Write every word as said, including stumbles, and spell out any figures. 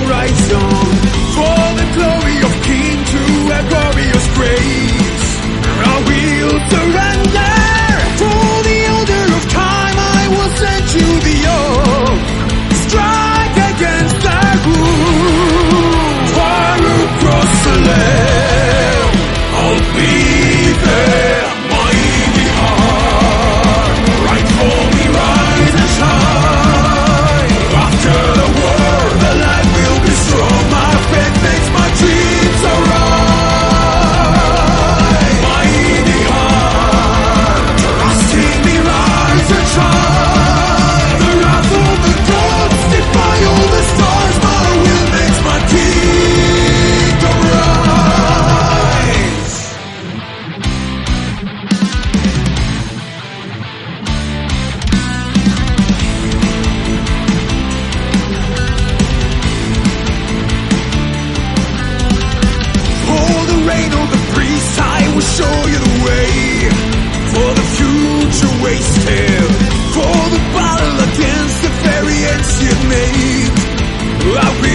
horizon, for the glory of King to a glorious grace. I will surrender. For the order of time I will send you the oath. Strike against the rule. Far across the land, I'll be there. Mighty heart, right for me, rise and shine. After the war, the light will be strong. My faith makes my dreams arise. Mighty heart, trusting me, rise and shine. The wrath of the gods defy all the stars. My will makes my kingdom rise. For the reign of the priest, I will show you the way. For the future wasted, for the battle against the very ancient made, I will